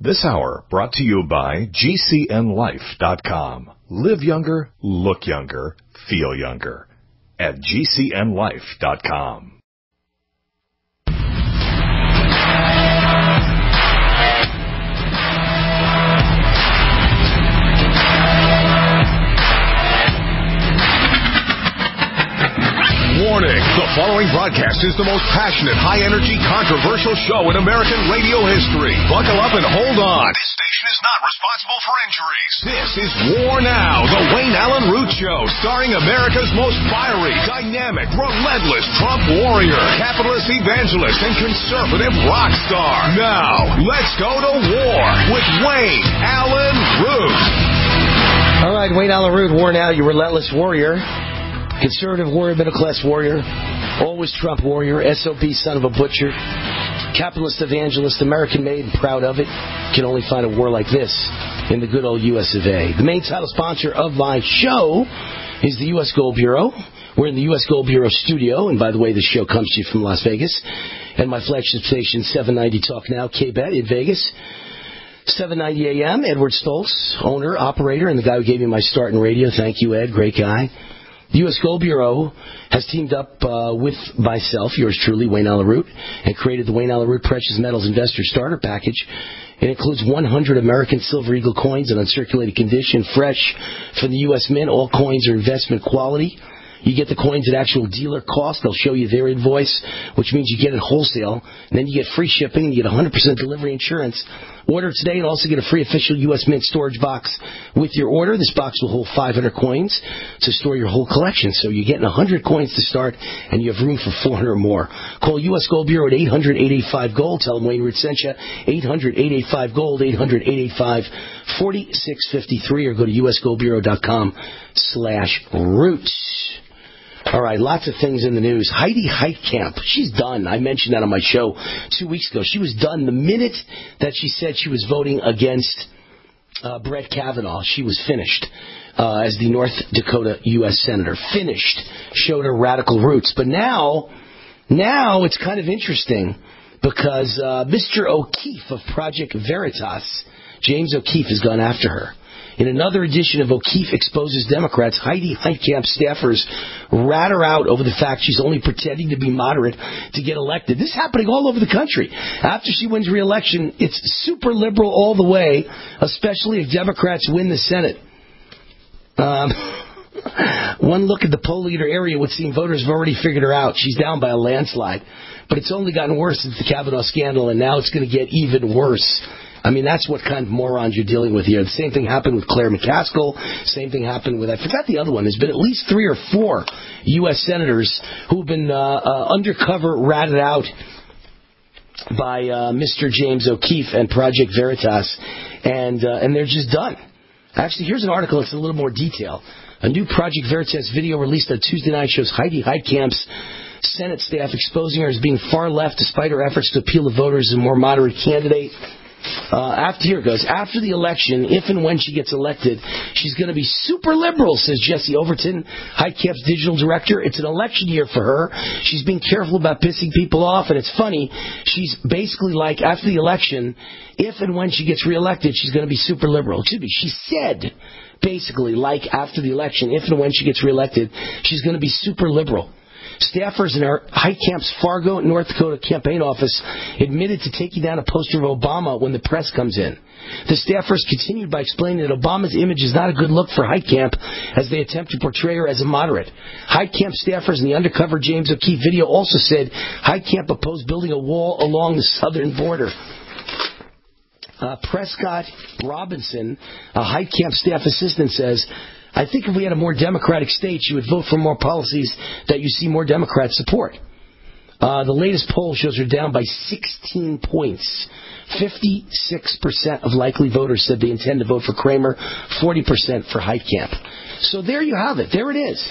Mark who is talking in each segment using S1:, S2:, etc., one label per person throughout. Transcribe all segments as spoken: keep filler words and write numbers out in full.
S1: This hour brought to you by G C N life dot com. Live younger, look younger, feel younger at G C N life dot com.
S2: Warning, the following broadcast is the most passionate, high-energy, controversial show in American radio history. Buckle up and hold on. This station is not responsible for injuries. This is War Now, the Wayne Allen Root Show, starring America's most fiery, dynamic, relentless Trump warrior, capitalist evangelist, and conservative rock star. Now, let's go to war with Wayne Allen Root.
S3: All right, Wayne Allen Root, War Now, your relentless warrior. Conservative warrior, middle-class warrior, always Trump warrior, S O B, son of a butcher, capitalist evangelist, American-made and proud of it. You can only find a war like this in the good old U S of A. The main title sponsor of my show is the U S Gold Bureau. We're in the U S Gold Bureau studio, and by the way, this show comes to you from Las Vegas, and my flagship station, seven ninety Talk Now, K-Bet in Vegas. seven ninety A M, Edward Stoltz, owner, operator, and the guy who gave me my start in radio. Thank you, Ed. Great guy. The U S Gold Bureau has teamed up uh, with myself, yours truly, Wayne Allen Root, and created the Wayne Allen Root Precious Metals Investor Starter Package. It includes one hundred American Silver Eagle coins in uncirculated condition, fresh from the U S Mint. All coins are investment quality. You get the coins at actual dealer cost. They'll show you their invoice, which means you get it wholesale. And then you get free shipping, and you get one hundred percent delivery insurance. Order today and also get a free official U S Mint storage box with your order. This box will hold five hundred coins to store your whole collection. So you're getting one hundred coins to start, and you have room for four hundred or more. Call U S Gold Bureau at eight hundred, eight eight five, GOLD. Tell them Wayne Root sent you. eight hundred, eight eight five, GOLD, eight hundred, eight eight five, four six five three, or go to usgoldbureau.com slash roots. All right, lots of things in the news. Heidi Heitkamp, she's done. I mentioned that on my show two weeks ago. She was done the minute that she said she was voting against uh, Brett Kavanaugh. She was finished uh, as the North Dakota U S Senator. Finished. Showed her radical roots. But now, now it's kind of interesting because uh, Mister O'Keefe of Project Veritas, James O'Keefe, has gone after her. In another edition of O'Keefe Exposes Democrats, Heidi Heitkamp staffers rat her out over the fact she's only pretending to be moderate to get elected. This is happening all over the country. After she wins re-election, it's super liberal all the way, especially if Democrats win the Senate. Um, one look at the poll leader area would seem voters have already figured her out. She's down by a landslide. But it's only gotten worse since the Kavanaugh scandal, and now it's going to get even worse. I mean, that's what kind of morons you're dealing with here. The same thing happened with Claire McCaskill. Same thing happened with, I forgot the other one. There's been at least three or four U S senators who've been uh, uh, undercover ratted out by uh, Mister James O'Keefe and Project Veritas, and uh, and they're just done. Actually, here's an article that's a little more detail. A new Project Veritas video released on Tuesday night shows Heidi Heitkamp's Senate staff exposing her as being far left despite her efforts to appeal to voters as a more moderate candidate. Uh, after here it goes. After the election, if and when she gets elected, she's going to be super liberal, says Jesse Overton, Heitkamp's digital director. It's an election year for her. She's being careful about pissing people off, and it's funny. She's basically like, after the election, if and when she gets reelected, she's going to be super liberal. Excuse me. She said, basically, like after the election, if and when she gets reelected, she's going to be super liberal. Staffers in our Heitkamp's Fargo, North Dakota campaign office admitted to taking down a poster of Obama when the press comes in. The staffers continued by explaining that Obama's image is not a good look for Heitkamp as they attempt to portray her as a moderate. Heitkamp staffers in the undercover James O'Keefe video also said Heitkamp opposed building a wall along the southern border. Uh, Prescott Robinson, a Heitkamp staff assistant, says, I think if we had a more democratic state, you would vote for more policies that you see more Democrats support. Uh, the latest poll shows her down by sixteen points. fifty-six percent of likely voters said they intend to vote for Kramer, forty percent for Heitkamp. So there you have it. There it is.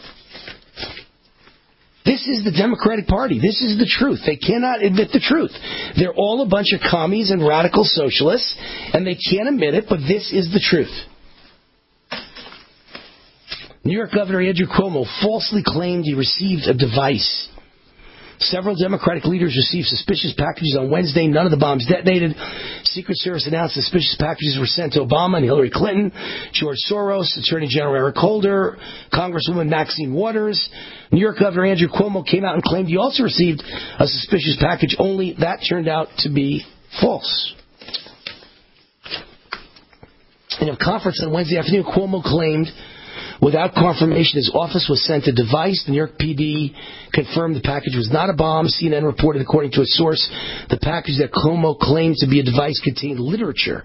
S3: This is the Democratic Party. This is the truth. They cannot admit the truth. They're all a bunch of commies and radical socialists, and they can't admit it, but this is the truth. New York Governor Andrew Cuomo falsely claimed he received a device Several Democratic leaders received suspicious packages on Wednesday. None of the bombs detonated. Secret Service announced suspicious packages were sent to Obama and Hillary Clinton, George Soros, Attorney General Eric Holder, Congresswoman Maxine Waters. New York Governor Andrew Cuomo came out and claimed he also received a suspicious package, only that turned out to be false. In a conference on Wednesday afternoon, Cuomo claimed without confirmation his office was sent a device. The New York P D confirmed the package was not a bomb. C N N reported, according to a source, the package that Cuomo claimed to be a device contained literature.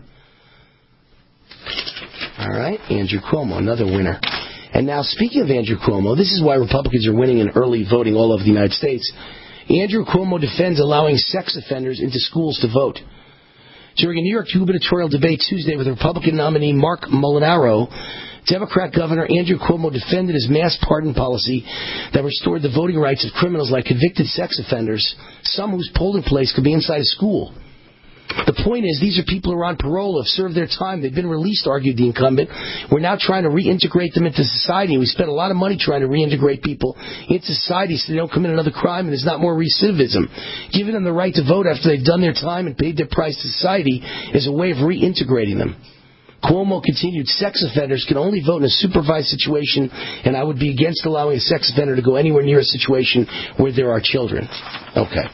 S3: All right, Andrew Cuomo, another winner. And now, speaking of Andrew Cuomo, this is why Republicans are winning in early voting all over the United States. Andrew Cuomo defends allowing sex offenders into schools to vote. During a New York gubernatorial debate Tuesday with Republican nominee Mark Molinaro, Democrat Governor Andrew Cuomo defended his mass pardon policy that restored the voting rights of criminals like convicted sex offenders, some whose polling place could be inside a school. The point is, these are people who are on parole, have served their time, they've been released, argued the incumbent. We're now trying to reintegrate them into society. We spent a lot of money trying to reintegrate people into society so they don't commit another crime and there's not more recidivism. Giving them the right to vote after they've done their time and paid their price to society is a way of reintegrating them. Cuomo continued, sex offenders can only vote in a supervised situation, and I would be against allowing a sex offender to go anywhere near a situation where there are children. Okay.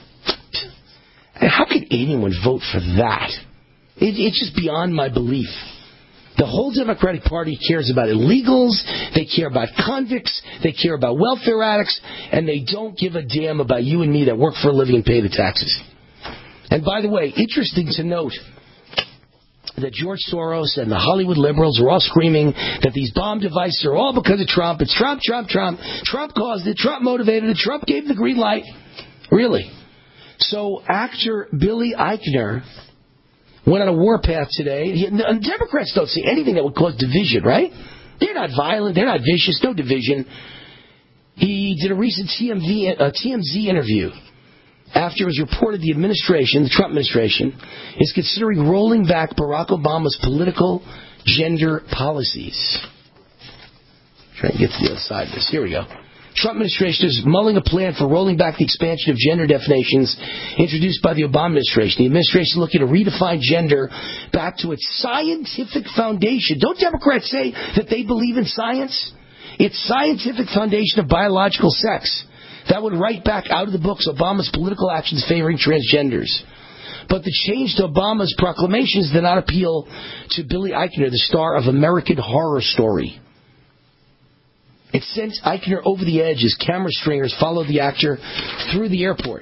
S3: How could anyone vote for that? It, it's just beyond my belief. The whole Democratic Party cares about illegals, they care about convicts, they care about welfare addicts, and they don't give a damn about you and me that work for a living and pay the taxes. And by the way, interesting to note that George Soros and the Hollywood liberals are all screaming that these bomb devices are all because of Trump. It's Trump, Trump, Trump. Trump caused it. Trump motivated it. Trump gave the green light. Really? So actor Billy Eichner went on a warpath today. He, and Democrats don't say anything that would cause division, right? They're not violent. They're not vicious. No division. He did a recent T M Z, uh, T M Z interview after it was reported the administration, the Trump administration, is considering rolling back Barack Obama's political gender policies. Try and get to the other side of this. Here we go. Trump administration is mulling a plan for rolling back the expansion of gender definitions introduced by the Obama administration. The administration is looking to redefine gender back to its scientific foundation. Don't Democrats say that they believe in science? Its scientific foundation of biological sex. That would write back out of the books Obama's political actions favoring transgenders. But the change to Obama's proclamations did not appeal to Billy Eichner, the star of American Horror Story. It sent Eichner over the edge as camera stringers followed the actor through the airport.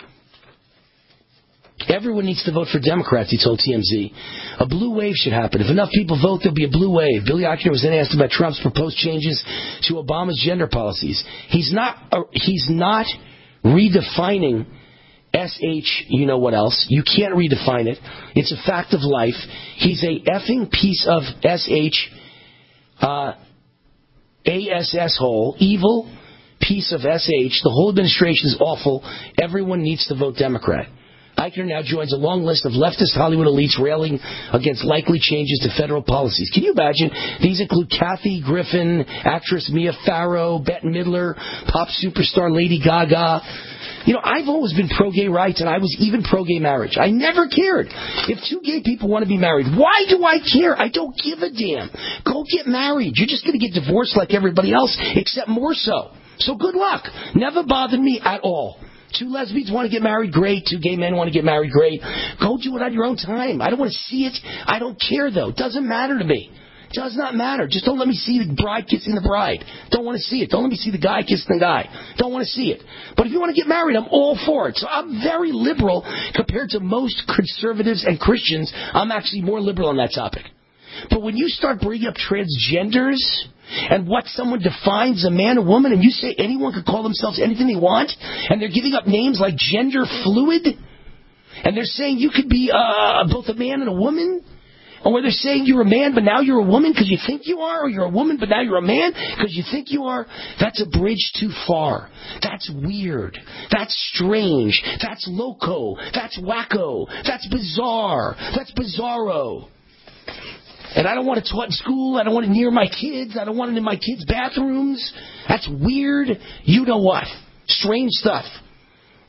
S3: Everyone needs to vote for Democrats, he told T M Z. A blue wave should happen. If enough people vote, there'll be a blue wave. Billy Eichner was then asked about Trump's proposed changes to Obama's gender policies. He's not, uh, he's not redefining S H, you know what else. You can't redefine it. It's a fact of life. He's a effing piece of S H, uh, A S S hole, evil piece of S H. The whole administration is awful. Everyone needs to vote Democrat. Eichner now joins a long list of leftist Hollywood elites railing against likely changes to federal policies. Can you imagine? These include Kathy Griffin, actress Mia Farrow, Bette Midler, pop superstar Lady Gaga. You know, I've always been pro-gay rights, and I was even pro-gay marriage. I never cared. If two gay people want to be married, why do I care? I don't give a damn. Go get married. You're just going to get divorced like everybody else, except more so. So good luck. Never bothered me at all. Two lesbians want to get married, great. Two gay men want to get married, great. Go do it on your own time. I don't want to see it. I don't care, though. It doesn't matter to me. It does not matter. Just don't let me see the bride kissing the bride. Don't want to see it. Don't let me see the guy kissing the guy. Don't want to see it. But if you want to get married, I'm all for it. So I'm very liberal compared to most conservatives and Christians. I'm actually more liberal on that topic. But when you start bringing up transgenders and what someone defines a man or woman, and you say anyone could call themselves anything they want, and they're giving up names like gender fluid, and they're saying you could be uh, both a man and a woman, or they're saying you're a man but now you're a woman because you think you are, or you're a woman but now you're a man because you think you are, that's a bridge too far. That's weird. That's strange. That's loco. That's wacko. That's bizarre. That's bizarro. And I don't want it taught in school. I don't want it near my kids. I don't want it in my kids' bathrooms. That's weird. You know what? Strange stuff.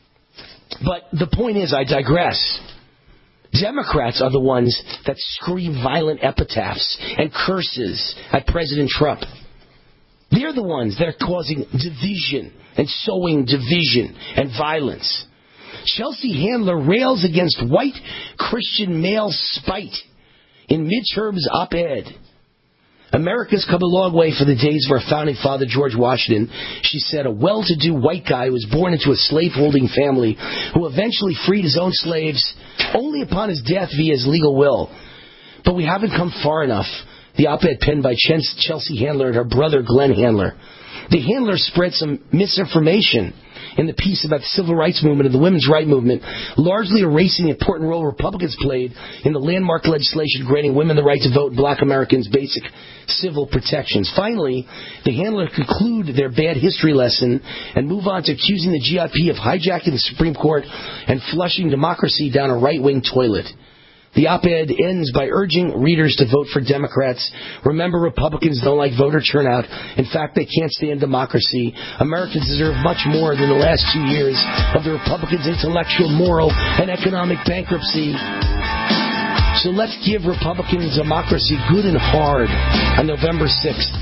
S3: But the point is, I digress. Democrats are the ones that scream violent epitaphs and curses at President Trump. They're the ones that are causing division and sowing division and violence. Chelsea Handler rails against white Christian male spite in midterms op-ed. America's come a long way from the days of our founding father, George Washington. She said, a well-to-do white guy who was born into a slave-holding family who eventually freed his own slaves only upon his death via his legal will. But we haven't come far enough. The op-ed penned by Chelsea Handler and her brother, Glenn Handler. The Handler spread some misinformation in the piece about the civil rights movement and the women's rights movement, largely erasing the important role Republicans played in the landmark legislation granting women the right to vote and black Americans basic civil protections. Finally, the Handler conclude their bad history lesson and move on to accusing the G O P of hijacking the Supreme Court and flushing democracy down a right-wing toilet. The op-ed ends by urging readers to vote for Democrats. Remember, Republicans don't like voter turnout. In fact, they can't stand democracy. Americans deserve much more than the last two years of the Republicans' intellectual, moral, and economic bankruptcy. So let's give Republicans democracy good and hard on November sixth.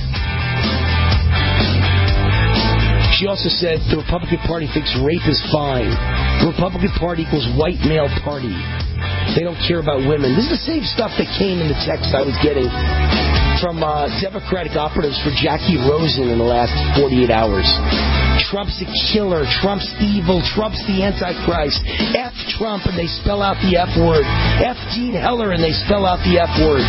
S3: She also said the Republican Party thinks rape is fine. The Republican Party equals white male party. They don't care about women. This is the same stuff that came in the text I was getting from uh, Democratic operatives for Jackie Rosen in the last forty-eight hours. Trump's a killer. Trump's evil. Trump's the Antichrist. F Trump, and they spell out the F word. F Dean Heller, and they spell out the F word.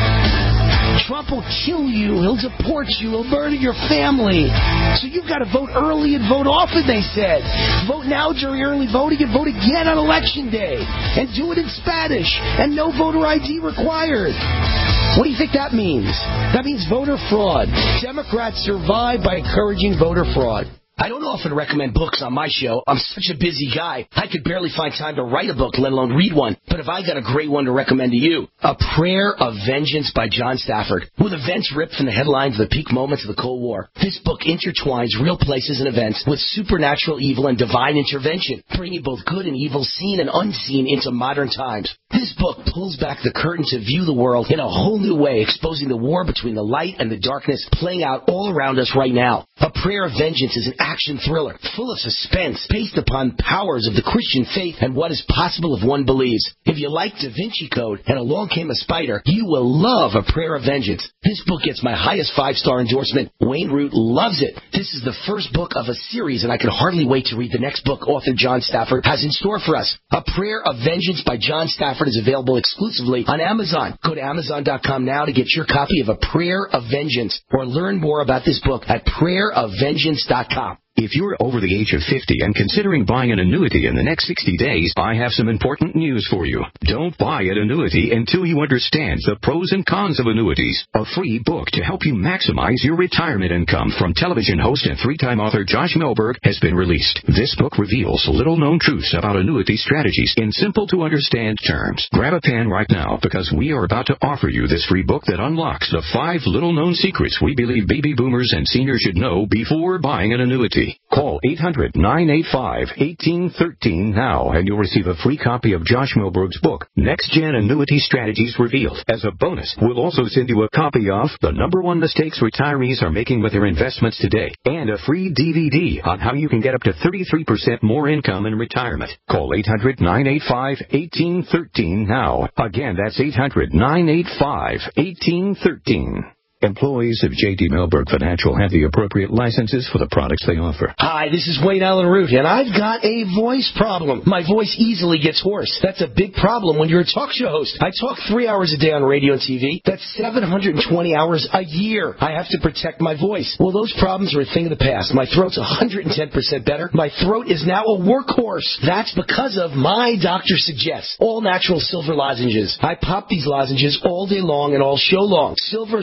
S3: Trump will kill you. He'll deport you. He'll murder your family. So you've got to vote early and vote often, they said. Vote now during early voting and vote again on Election Day. And do it in Spanish. And no voter I D required. What do you think that means? That means voter fraud. Democrats survive by encouraging voter fraud. I don't often recommend books on my show. I'm such a busy guy. I could barely find time to write a book, let alone read one. But if I got a great one to recommend to you, A Prayer of Vengeance by John Stafford, with events ripped from the headlines of the peak moments of the Cold War. This book intertwines real places and events with supernatural evil and divine intervention, bringing both good and evil, seen and unseen, into modern times. This book pulls back the curtain to view the world in a whole new way, exposing the war between the light and the darkness playing out all around us right now. A Prayer of Vengeance is an action thriller full of suspense based upon powers of the Christian faith and what is possible if one believes. If you like Da Vinci Code and Along Came a Spider, you will love A Prayer of Vengeance. This book gets my highest five-star endorsement. Wayne Root loves it. This is the first book of a series, and I can hardly wait to read the next book author John Stafford has in store for us. A Prayer of Vengeance by John Stafford is available exclusively on Amazon. Go to Amazon dot com now to get your copy of A Prayer of Vengeance, or learn more about this book at prayer of vengeance dot com.
S4: If you're over the age of fifty and considering buying an annuity in the next sixty days, I have some important news for you. Don't buy an annuity until you understand the pros and cons of annuities. A free book to help you maximize your retirement income from television host and three-time author Josh Melberg has been released. This book reveals little-known truths about annuity strategies in simple-to-understand terms. Grab a pen right now, because we are about to offer you this free book that unlocks the five little-known secrets we believe baby boomers and seniors should know before buying an annuity. Call eight hundred, nine eight five, one eight one three now and you'll receive a free copy of Josh Melberg's book, Next Gen Annuity Strategies Revealed. As a bonus, we'll also send you a copy of The Number One Mistakes Retirees Are Making with Their Investments Today, and a free D V D on how you can get up to thirty-three percent more income in retirement. Call eight hundred, nine eight five, one eight one three now. Again, that's eight hundred, nine eight five, one eight one three. Employees of J D. Melberg Financial have the appropriate licenses for the products they offer.
S3: Hi, this is Wayne Allen Root, and I've got a voice problem. My voice easily gets hoarse. That's a big problem when you're a talk show host. I talk three hours a day on radio and T V. That's seven hundred twenty hours a year. I have to protect my voice. Well, those problems are a thing of the past. My throat's one hundred ten percent better. My throat is now a workhorse. That's because of My Doctor Suggests, all natural silver lozenges. I pop these lozenges all day long and all show long. Silver has been used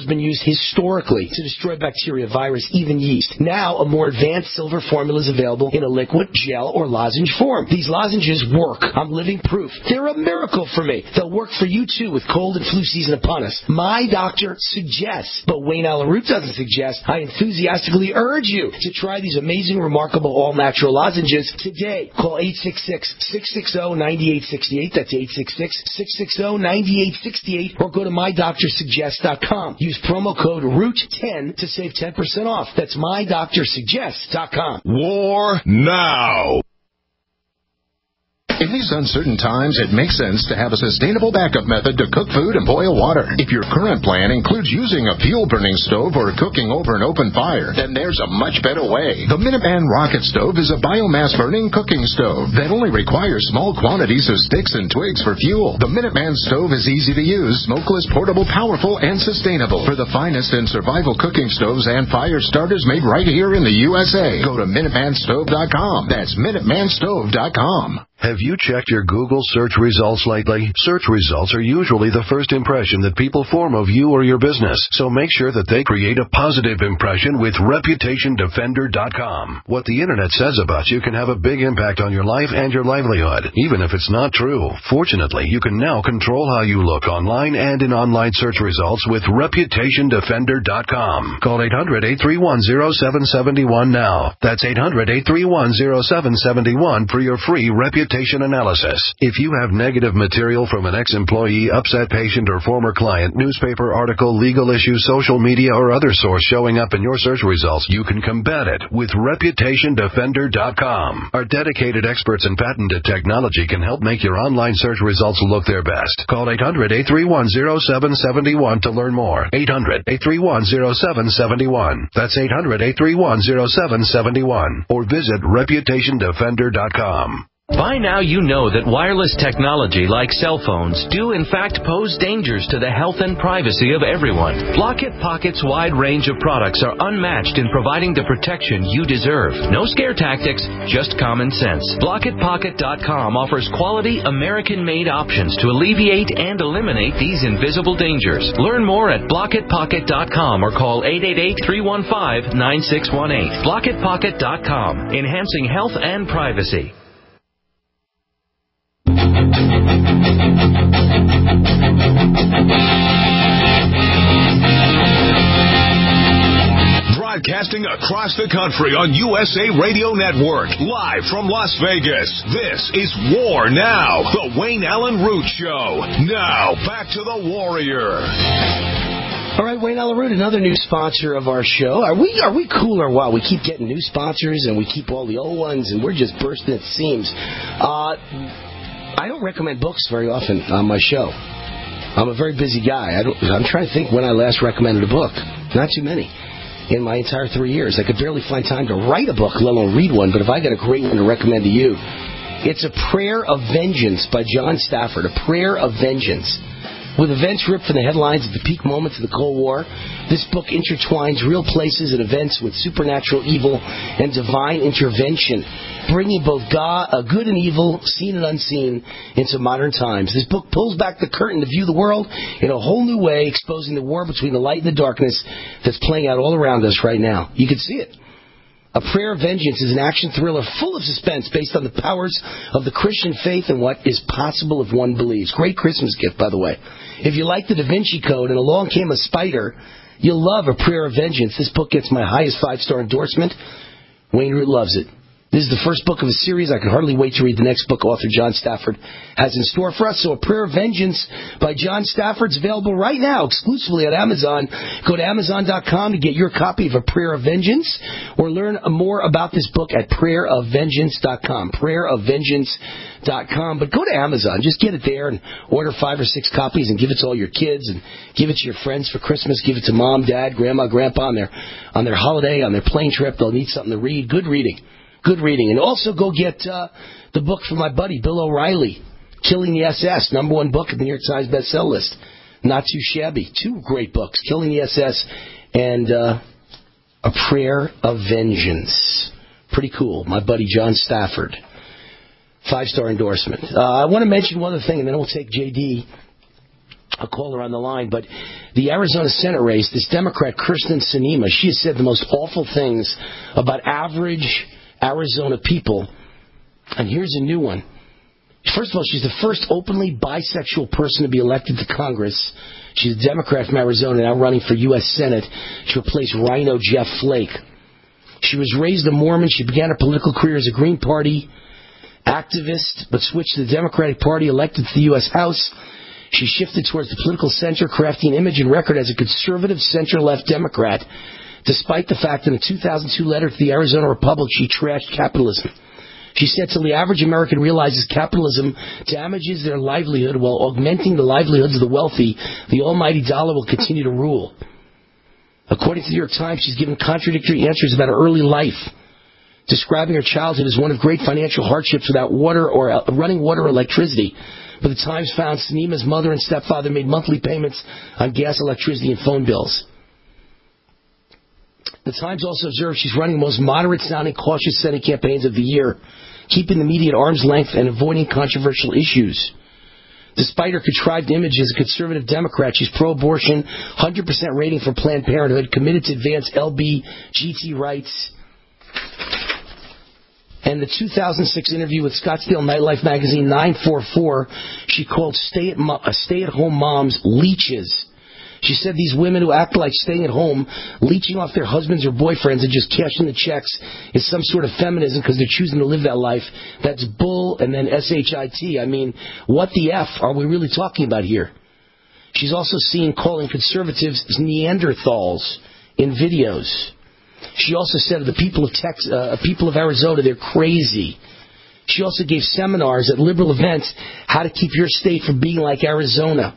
S3: historically to destroy bacteria, virus, even yeast. Now, a more advanced silver formula is available in a liquid, gel, or lozenge form. These lozenges work. I'm living proof. They're a miracle for me. They'll work for you, too, with cold and flu season upon us. My doctor suggests, but Wayne Allen Root doesn't suggest. I enthusiastically urge you to try these amazing, remarkable, all-natural lozenges today. Call eight six six, six six zero, nine eight six eight. That's eight six six, six six zero, nine eight six eight. Or go to my doctor suggest dot com. Use promo code root ten to save ten percent off. That's my doctor suggest dot com.
S2: War now. In these uncertain times, it makes sense to have a sustainable backup method to cook food and boil water. If your current plan includes using a fuel-burning stove or cooking over an open fire, then there's a much better way. The Minuteman Rocket Stove is a biomass-burning cooking stove that only requires small quantities of sticks and twigs for fuel. The Minuteman Stove is easy to use, smokeless, portable, powerful, and sustainable. For the finest in survival cooking stoves and fire starters made right here in the U S A, go to Minuteman Stove dot com. That's Minuteman Stove dot com.
S5: Have you checked your Google search results lately? Search results are usually the first impression that people form of you or your business, so make sure that they create a positive impression with Reputation Defender dot com. What the internet says about you can have a big impact on your life and your livelihood, even if it's not true. Fortunately, you can now control how you look online and in online search results with Reputation Defender dot com. Call eight hundred, eight three one, zero seven seven one now. That's eight hundred, eight three one, zero seven seven one for your free reputation analysis. If you have negative material from an ex-employee, upset patient, or former client, newspaper article, legal issue, social media, or other source showing up in your search results, you can combat it with Reputation Defender dot com. Our dedicated experts in patented technology can help make your online search results look their best. Call eight hundred, eight three one, zero seven seven one to learn more. eight hundred, eight three one, zero seven seven one. That's eight hundred, eight three one, zero seven seven one. Or visit Reputation Defender dot com.
S6: By now you know that wireless technology like cell phones do in fact pose dangers to the health and privacy of everyone. Blockit Pocket's wide range of products are unmatched in providing the protection you deserve. No scare tactics, just common sense. Blockit Pocket dot com offers quality American-made options to alleviate and eliminate these invisible dangers. Learn more at Blockit Pocket dot com or call eight eight eight, three one five, nine six one eight. Blockit Pocket dot com, enhancing health and privacy.
S2: Broadcasting across the country on U S A Radio Network, live from Las Vegas. This is War Now, the Wayne Allen Root Show. Now, back to the Warrior.
S3: All right, Wayne Allen Root, another new sponsor of our show. Are we are we cool or what? We keep getting new sponsors and we keep all the old ones, and we're just bursting at the seams. Uh, I don't recommend books very often on my show. I'm a very busy guy. I don't, I'm trying to think when I last recommended a book. Not too many. In my entire three years. I could barely find time to write a book, let alone read one, but if I got a great one to recommend to you, it's A Prayer of Vengeance by John Stafford. A Prayer of Vengeance. With events ripped from the headlines at the peak moments of the Cold War, this book intertwines real places and events with supernatural evil and divine intervention, bringing both God, uh, good and evil, seen and unseen, into modern times. This book pulls back the curtain to view the world in a whole new way, exposing the war between the light and the darkness that's playing out all around us right now. You can see it. A Prayer of Vengeance is an action thriller full of suspense based on the powers of the Christian faith and what is possible if one believes. Great Christmas gift, by the way. If you like the Da Vinci Code and along came a spider, you'll love A Prayer of Vengeance. This book gets my highest five-star endorsement. Wayne Root loves it. This is the first book of a series. I can hardly wait to read the next book author John Stafford has in store for us. So A Prayer of Vengeance by John Stafford is available right now exclusively at Amazon. Go to Amazon dot com to get your copy of A Prayer of Vengeance or learn more about this book at prayer of vengeance dot com. prayer of vengeance dot com. But go to Amazon. Just get it there and order five or six copies and give it to all your kids and give it to your friends for Christmas. Give it to mom, dad, grandma, grandpa on their, on their holiday, on their plane trip. They'll need something to read. Good reading. Good reading. And also go get uh, the book from my buddy Bill O'Reilly, Killing the S S, number one book in the New York Times bestseller list. Not too shabby. Two great books, Killing the S S and uh, A Prayer of Vengeance. Pretty cool. My buddy John Stafford. Five-star endorsement. Uh, I want to mention one other thing, and then we'll take J D, a caller on the line. But the Arizona Senate race, this Democrat, Kyrsten Sinema, she has said the most awful things about average Arizona people. And here's a new one. First of all, she's the first openly bisexual person to be elected to Congress. She's a Democrat from Arizona, now running for U S Senate to replace Rhino Jeff Flake. She was raised a Mormon. She began her political career as a Green Party activist, but switched to the Democratic Party, elected to the U S House. She shifted towards the political center, crafting an image and record as a conservative center-left Democrat, despite the fact that in a two thousand two letter to the Arizona Republic, she trashed capitalism. She said till the average American realizes capitalism damages their livelihood while augmenting the livelihoods of the wealthy, the almighty dollar will continue to rule. According to the New York Times, she's given contradictory answers about her early life, describing her childhood as one of great financial hardships without water or uh, running water or electricity. But the Times found Sinema's mother and stepfather made monthly payments on gas, electricity, and phone bills. The Times also observed she's running the most moderate-sounding, cautious Senate campaigns of the year, keeping the media at arm's length and avoiding controversial issues. Despite her contrived image as a conservative Democrat, she's pro-abortion, one hundred percent rating for Planned Parenthood, committed to advance L G B T rights. And the two thousand six interview with Scottsdale Nightlife magazine nine forty-four, she called stay at mo- stay-at-home moms leeches. She said these women who act like staying at home, leeching off their husbands or boyfriends and just cashing the checks is some sort of feminism because they're choosing to live that life. That's bull and then S H I T. I mean, what the F are we really talking about here? She's also seen calling conservatives Neanderthals in videos. She also said of the people of Texas, uh, people of Arizona, they're crazy. She also gave seminars at liberal events how to keep your state from being like Arizona.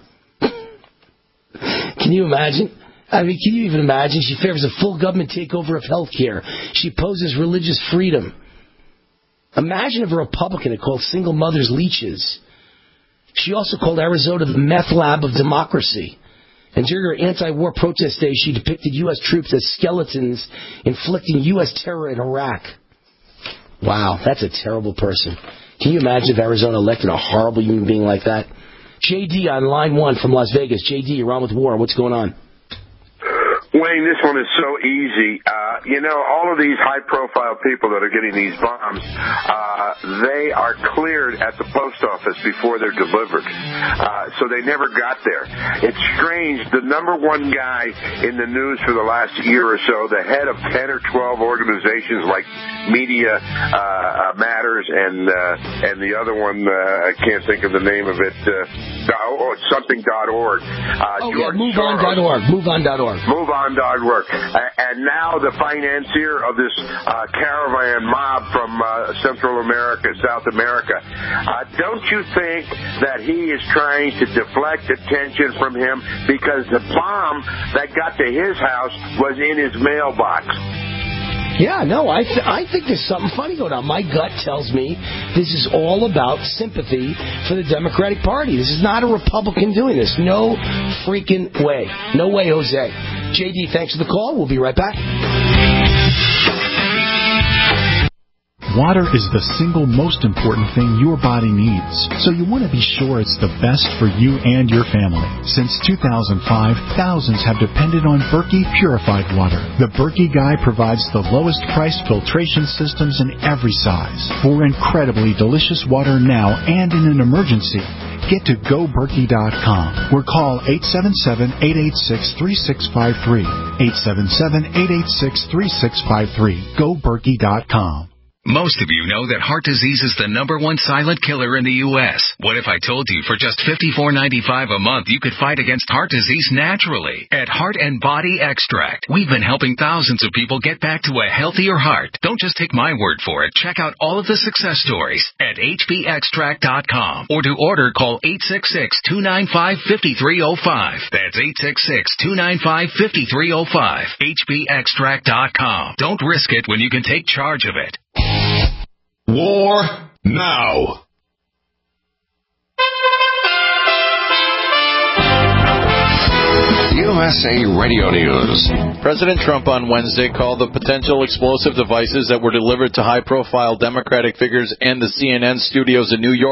S3: Can you imagine? I mean, can you even imagine? She favors a full government takeover of health care. She opposes religious freedom. Imagine if a Republican had called single mothers leeches. She also called Arizona the meth lab of democracy. And during her anti-war protest days, she depicted U S troops as skeletons inflicting U S terror in Iraq. Wow, that's a terrible person. Can you imagine if Arizona elected a horrible human being like that? J D on line one from Las Vegas. J D, you're on with War. What's going on?
S7: Wayne, this one is so easy. Uh, you know, all of these high-profile people that are getting these bombs, uh, they are cleared at the post office before they're delivered. Uh, so they never got there. It's strange. The number one guy in the news for the last year or so, the head of ten or twelve organizations like Media uh, Matters and uh, and the other one, uh, I can't think of the name of it, uh, oh, it's something dot org. Uh,
S3: oh,
S7: George
S3: yeah, move on dot org. move on dot org.
S7: move on dot org. And now the financier of this uh, caravan mob from uh, Central America, South America. Uh, don't you think that he is trying to deflect attention from him because the bomb that got to his house was in his mailbox?
S3: Yeah, no, I th- I think there's something funny going on. My gut tells me this is all about sympathy for the Democratic Party. This is not a Republican doing this. No freaking way. No way, Jose. J D, thanks for the call. We'll be right back.
S8: Water is the single most important thing your body needs, so you want to be sure it's the best for you and your family. Since two thousand five, thousands have depended on Berkey purified water. The Berkey Guy provides the lowest price filtration systems in every size for incredibly delicious water now and in an emergency. Get to go berkey dot com or call eight seven seven, eight eight six, three six five three. eight seven seven, eight eight six, three six five three. go berkey dot com.
S2: Most of you know that heart disease is the number one silent killer in the U S What if I told you for just fifty-four ninety-five a month you could fight against heart disease naturally? At Heart and Body Extract, we've been helping thousands of people get back to a healthier heart. Don't just take my word for it. Check out all of the success stories at h b extract dot com or to order call eight six six, two nine five, five three zero five. That's eight six six, two nine five, five three zero five. h b extract dot com. Don't risk it when you can take charge of it.
S1: War now.
S2: U S A Radio News.
S9: President Trump on Wednesday called the potential explosive devices that were delivered to high-profile Democratic figures and the C N N studios in New York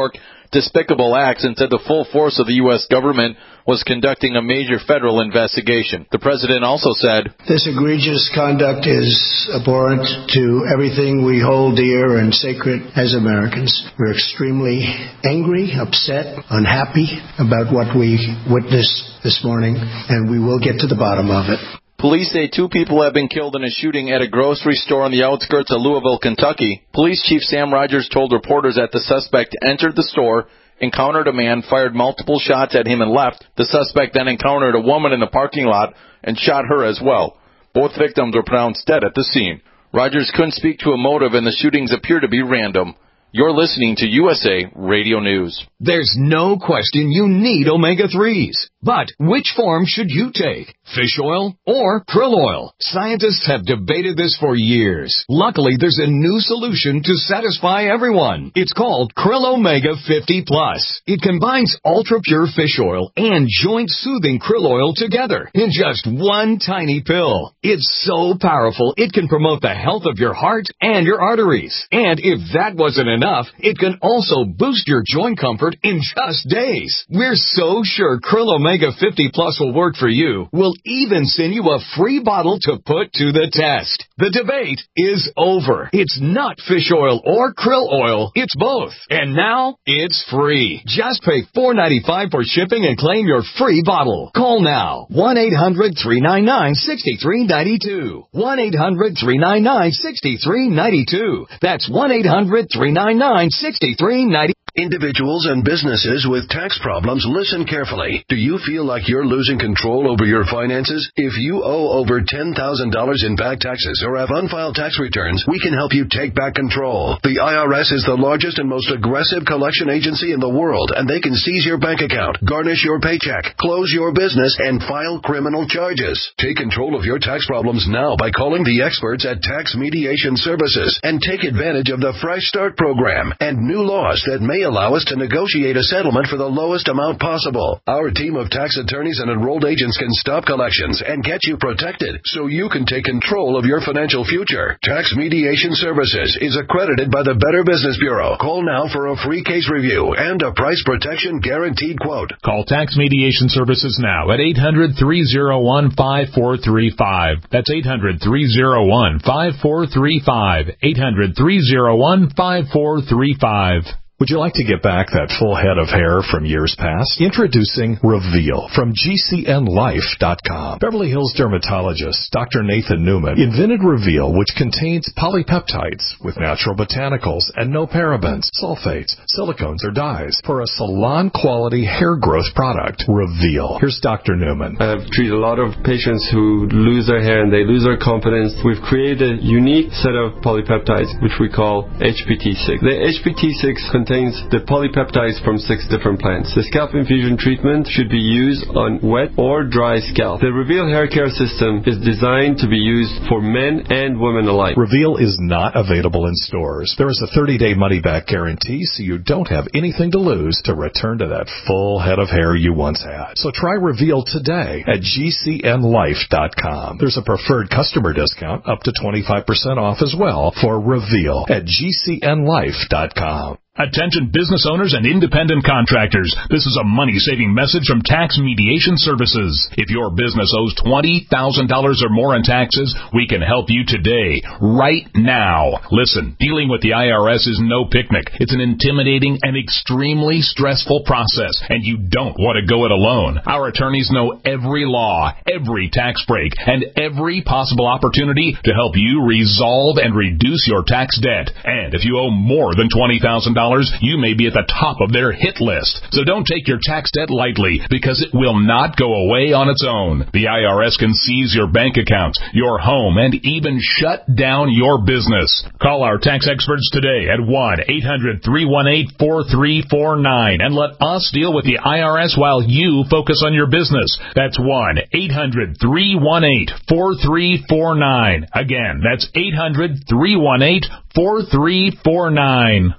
S9: despicable acts and said the full force of the U S government was conducting a major federal investigation. The president also said,
S10: "This egregious conduct is abhorrent to everything we hold dear and sacred as Americans. We're extremely angry, upset, unhappy about what we witnessed this morning, and we will get to the bottom of it."
S9: Police say two people have been killed in a shooting at a grocery store on the outskirts of Louisville, Kentucky. Police Chief Sam Rogers told reporters that the suspect entered the store, encountered a man, fired multiple shots at him, and left. The suspect then encountered a woman in the parking lot and shot her as well. Both victims were pronounced dead at the scene. Rogers couldn't speak to a motive, and the shootings appear to be random. You're listening to U S A Radio News.
S4: There's no question you need omega threes. But which form should you take? Fish oil or krill oil? Scientists have debated this for years. Luckily, there's a new solution to satisfy everyone. It's called Krill Omega fifty plus. It combines ultra-pure fish oil and joint-soothing krill oil together in just one tiny pill. It's so powerful, it can promote the health of your heart and your arteries. And if that wasn't enough, it can also boost your joint comfort in just days. We're so sure Krill Omega fifty plus will work for you. We'll even send you a free bottle to put to the test. The debate is over. It's not fish oil or krill oil. It's both. And now it's free. Just pay four dollars and ninety-five cents for shipping and claim your free bottle. Call now. one eight hundred three nine nine six three nine two. one eight hundred three nine nine six three nine two. That's one eight hundred three nine nine six three nine two.
S5: Individuals and businesses with tax problems, listen carefully. Do you feel like you're losing control over your finances? If you owe over ten thousand dollars in back taxes or have unfiled tax returns, we can help you take back control. The I R S is the largest and most aggressive collection agency in the world, and they can seize your bank account, garnish your paycheck, close your business, and file criminal charges. Take control of your tax problems now by calling the experts at Tax Mediation Services and take advantage of the Fresh Start program and new laws that may allow us to negotiate a settlement for the lowest amount possible. Our team of tax attorneys and enrolled agents can stop collections and get you protected so you can take control of your financial future. Tax Mediation Services is accredited by the Better Business Bureau. Call now for a free case review and a price protection guaranteed quote.
S11: Call Tax Mediation Services now at eight hundred three oh one five four three five. That's eight hundred three oh one five four three five. eight hundred three oh one five four three five.
S1: Would you like to get back that full head of hair from years past? Introducing Reveal from G C N life dot com. Beverly Hills dermatologist Doctor Nathan Newman invented Reveal, which contains polypeptides with natural botanicals and no parabens, sulfates, silicones, or dyes for a salon-quality hair growth product. Reveal. Here's Doctor Newman.
S12: I've treated a lot of patients who lose their hair and they lose their confidence. We've created a unique set of polypeptides, which we call H P T six. The H P T six contains contains the polypeptides from six different plants. The scalp infusion treatment should be used on wet or dry scalp. The Reveal hair care system is designed to be used for men and women alike.
S1: Reveal is not available in stores. There is a thirty-day money-back guarantee, so you don't have anything to lose to return to that full head of hair you once had. So try Reveal today at G C N life dot com. There's a preferred customer discount up to twenty-five percent off as well for Reveal at G C N life dot com.
S11: Attention business owners and independent contractors. This is a money-saving message from Tax Mediation Services. If your business owes twenty thousand dollars or more in taxes, we can help you today, right now. Listen, dealing with the I R S is no picnic. It's an intimidating and extremely stressful process, and you don't want to go it alone. Our attorneys know every law, every tax break, and every possible opportunity to help you resolve and reduce your tax debt. And if you owe more than twenty thousand dollars, you may be at the top of their hit list. So don't take your tax debt lightly, because it will not go away on its own. The I R S can seize your bank accounts, your home, and even shut down your business. Call our tax experts today at one eight hundred three one eight four three four nine and let us deal with the I R S while you focus on your business. That's one eight hundred three one eight four three four nine. Again, that's eight hundred three one eight four three four nine.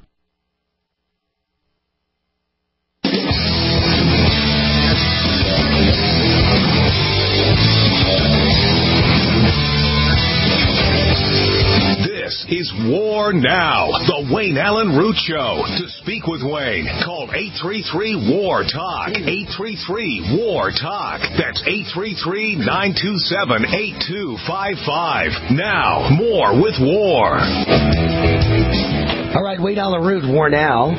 S2: Is War War Now, the Wayne Allen Root Show. To speak with Wayne, call eight three three, W A R, TALK. eight three three, W A R, TALK. That's eight three three, nine two seven, eight two five five. Now, more with War.
S3: All right, Wayne Allen Root, War Now,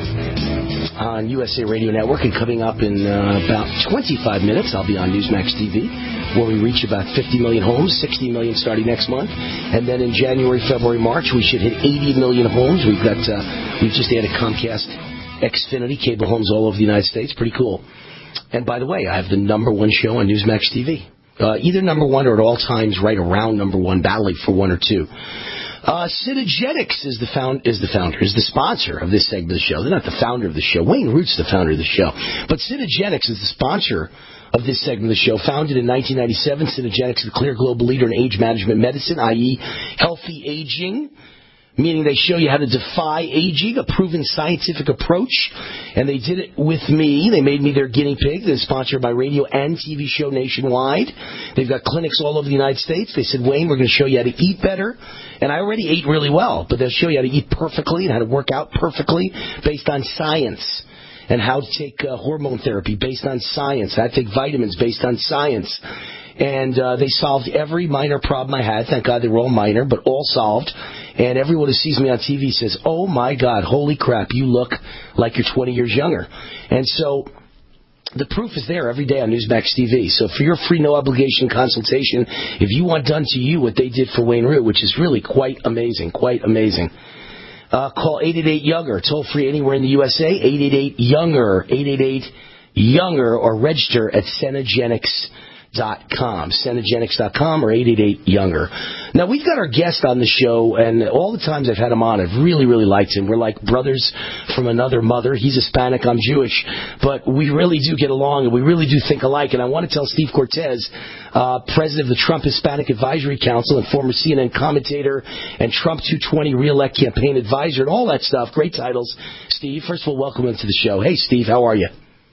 S3: on U S A Radio Network. And coming up in uh, about twenty-five minutes, I'll be on Newsmax T V, where we reach about fifty million homes, sixty million starting next month. And then in January, February, March, we should hit eighty million homes. We've got, uh, we've just added Comcast Xfinity cable homes all over the United States. Pretty cool. And by the way, I have the number one show on Newsmax T V. Uh, either number one or at all times right around number one, battling for one or two. Uh, Cinegenics is the found is the founder, is the sponsor of this segment of the show. They're not the founder of the show. Wayne Root's the founder of the show. But Cinegenics is the sponsor of this segment of the show. Founded in nineteen ninety-seven, Cinegenics is the clear global leader in age management medicine, that is healthy aging, meaning they show you how to defy aging, a proven scientific approach. And they did it with me. They made me their guinea pig. They're sponsored by radio and T V show nationwide. They've got clinics all over the United States. They said, Wayne, we're going to show you how to eat better. And I already ate really well, but they'll show you how to eat perfectly and how to work out perfectly based on science. And how to take uh, hormone therapy based on science. How to take vitamins based on science. And uh, they solved every minor problem I had. Thank God they were all minor, but all solved. And everyone who sees me on T V says, oh, my God, holy crap, you look like you're twenty years younger. And so the proof is there every day on Newsmax T V. So for your free, no-obligation consultation, if you want done to you what they did for Wayne Root, which is really quite amazing, quite amazing, uh, call eight eight eight, younger, toll-free anywhere in the U S A, eight eight eight, younger, eight eight eight, younger, or register at Cinegenics dot com, Cinegenics dot com, or eight eight eight, younger. Now, we've got our guest on the show, and all the times I've had him on, I've really, really liked him. We're like brothers from another mother. He's Hispanic, I'm Jewish, but we really do get along, and we really do think alike. And I want to tell Steve Cortez, uh, president of the Trump Hispanic Advisory Council and former C N N commentator and Trump two twenty reelect campaign advisor and all that stuff. Great titles. Steve, first of all, welcome into the show. Hey, Steve, how are you?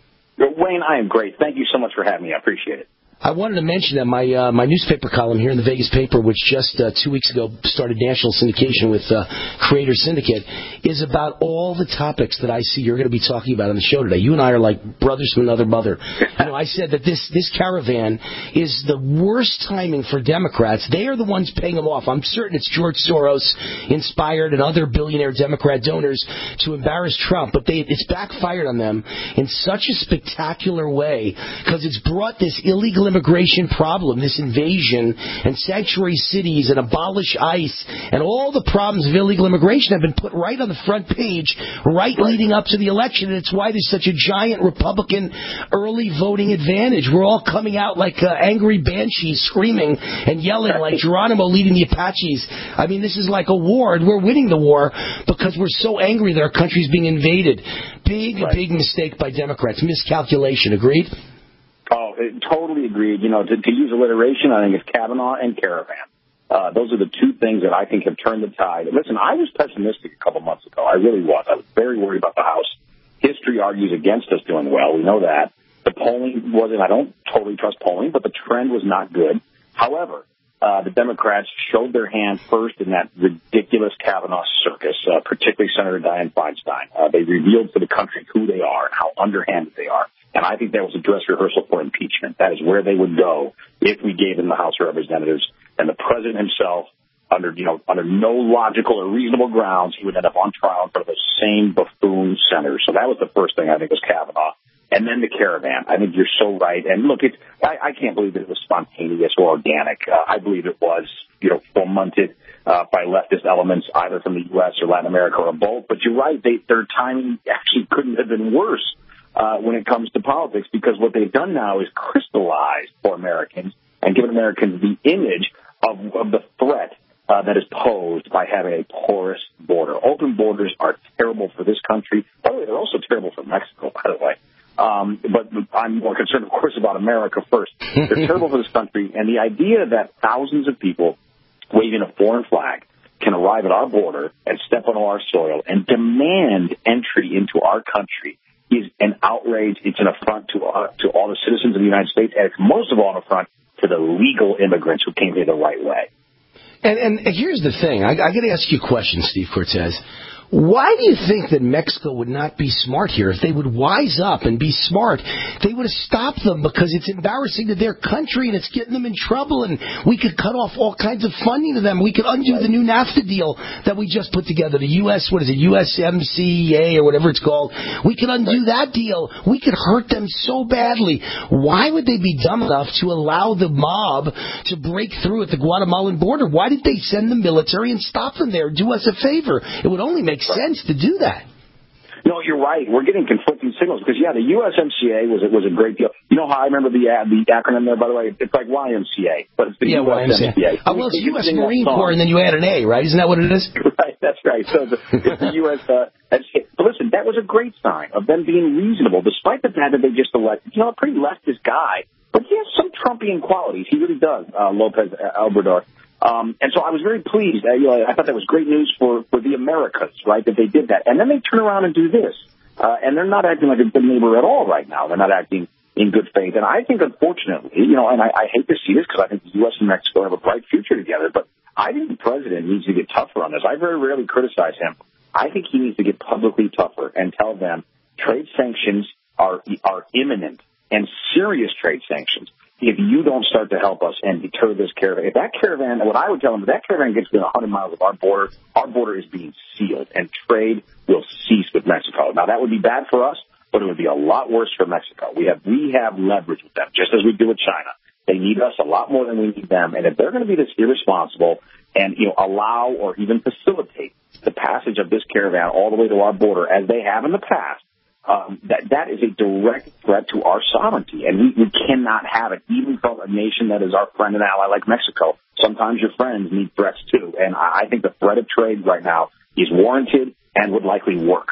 S13: Wayne, I am great. Thank you so much for having me. I appreciate it.
S3: I wanted to mention that my uh, my newspaper column here in the Vegas paper, which just uh, two weeks ago started national syndication with uh, Creator Syndicate, is about all the topics that I see you're going to be talking about on the show today. You and I are like brothers from another mother. You know, I said that this this caravan is the worst timing for Democrats. They are the ones paying them off. I'm certain it's George Soros inspired and other billionaire Democrat donors to embarrass Trump, but they, it's backfired on them in such a spectacular way because it's brought this illegal immigration problem, this invasion, and sanctuary cities, and abolish ICE, and all the problems of illegal immigration have been put right on the front page, right leading up to the election, and it's why there's such a giant Republican early voting advantage. We're all coming out like uh, angry banshees, screaming and yelling like Geronimo leading the Apaches. I mean, this is like a war, and we're winning the war because we're so angry that our country's being invaded. Big, right. big mistake by Democrats. Miscalculation. Agreed?
S13: Oh, totally agreed. You know, to, to use alliteration, I think it's Kavanaugh and Caravan. Uh, those are the two things that I think have turned the tide. Listen, I was pessimistic a couple months ago. I really was. I was very worried about the House. History argues against us doing well. We know that. The polling wasn't, I don't totally trust polling, but the trend was not good. However, uh, the Democrats showed their hand first in that ridiculous Kavanaugh circus, uh, particularly Senator Dianne Feinstein. Uh, they revealed to the country who they are and how underhanded they are. And I think that was a dress rehearsal for impeachment. That is where they would go if we gave them the House of Representatives. And the president himself, under you know, under no logical or reasonable grounds, he would end up on trial in front of the same buffoon senators. So that was the first thing I think was Kavanaugh. And then the Caravan. I think you're so right. And look, it's, I, I can't believe that it was spontaneous or organic. Uh, I believe it was, you know, fomented uh, by leftist elements, either from the U S or Latin America or both. But you're right. They, their timing actually couldn't have been worse uh, when it comes to politics, because what they've done now is crystallized for Americans and given Americans the image of, of the threat uh, that is posed by having a porous border. Open borders are terrible for this country. By the way, they're also terrible for Mexico, by the way. Um, but I'm more concerned, of course, about America first. They're terrible for this country, and the idea that thousands of people waving a foreign flag can arrive at our border and step on our soil and demand entry into our country is an outrage. It's an affront to uh, to all the citizens of the United States, and it's most of all an affront to the legal immigrants who came here the right way.
S3: And, and here's the thing. I, I got to ask you a question, Steve Cortez. Why do you think that Mexico would not be smart here? If they would wise up and be smart, they would have stopped them, because it's embarrassing to their country and it's getting them in trouble, and we could cut off all kinds of funding to them. We could undo the new NAFTA deal that we just put together, the U S, what is it, U S M C A or whatever it's called. We could undo that deal. We could hurt them so badly. Why would they be dumb enough to allow the mob to break through at the Guatemalan border? Why did they send the military and stop them there? Do us a favor. It would only make sense to do that.
S13: No, you're right. We're getting conflicting signals because, yeah, the U S M C A was was a great deal. You know how I remember the uh, the acronym there, by the way? It's like Y M C A, but it's the
S3: yeah,
S13: U S M C A.
S3: Uh, well, it's U S Marine Corps, and then you add an A, right? Isn't that what it is?
S13: Right, that's right. So the, it's the U S Uh, M C A. But listen, that was a great sign of them being reasonable, despite the fact that they just elected, you know, a pretty leftist guy. But he has some Trumpian qualities. He really does, uh, Lopez Obrador. Um, and so I was very pleased. I, you know, I thought that was great news for, for the Americas, right, that they did that. And then they turn around and do this. Uh, and they're not acting like a good neighbor at all right now. They're not acting in good faith. And I think, unfortunately, you know, and I, I hate to see this because I think the U S and Mexico have a bright future together, but I think the president needs to get tougher on this. I very rarely criticize him. I think he needs to get publicly tougher and tell them trade sanctions are are imminent, and serious trade sanctions, if you don't start to help us and deter this caravan. If that caravan, what I would tell them, if that caravan gets within one hundred miles of our border, our border is being sealed, and trade will cease with Mexico. Now, that would be bad for us, but it would be a lot worse for Mexico. We have we have leverage with them, just as we do with China. They need us a lot more than we need them, and if they're going to be this irresponsible and, you know, allow or even facilitate the passage of this caravan all the way to our border, as they have in the past, Um, that that is a direct threat to our sovereignty, and we, we cannot have it, even from a nation that is our friend and ally like Mexico. Sometimes your friends need threats, too, and I, I think the threat of trade right now is warranted and would likely work.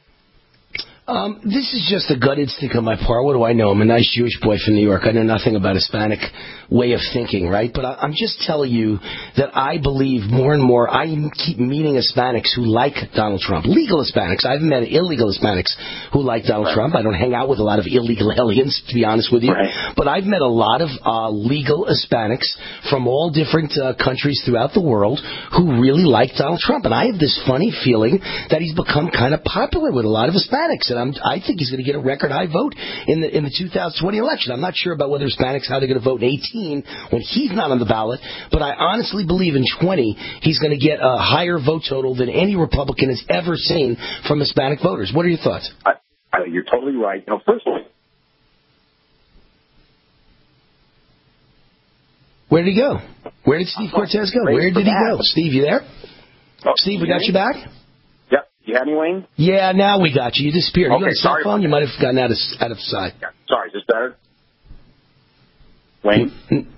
S3: Um, this is just a gut instinct on my part. What do I know? I'm a nice Jewish boy from New York. I know nothing about Hispanic way of thinking, right? But I, I'm just telling you that I believe more and more. I keep meeting Hispanics who like Donald Trump. Legal Hispanics. I've met illegal Hispanics who like Donald right. Trump. I don't hang out with a lot of illegal aliens, to be honest with you. Right. But I've met a lot of uh, legal Hispanics from all different uh, countries throughout the world who really like Donald Trump. And I have this funny feeling that he's become kind of popular with a lot of Hispanics. And I'm, I think he's going to get a record high vote in the in the two thousand twenty election. I'm not sure about whether Hispanics, how they're going to vote in eighteen when he's not on the ballot, but I honestly believe in twenty he's going to get a higher vote total than any Republican has ever seen from Hispanic voters. What are your thoughts?
S13: I, I, you're totally right. You know, first of all,
S3: where did he go? Where did Steve Cortez go? Where did he go? Steve, you there?
S13: Oh,
S3: Steve, we got you back?
S13: Yep. You had me, Wayne?
S3: Yeah, now we got you. You disappeared.
S13: Okay,
S3: you got a cell
S13: sorry.
S3: phone? You might have gotten out of out of sight.
S13: Yeah. Sorry, is this better? Wayne?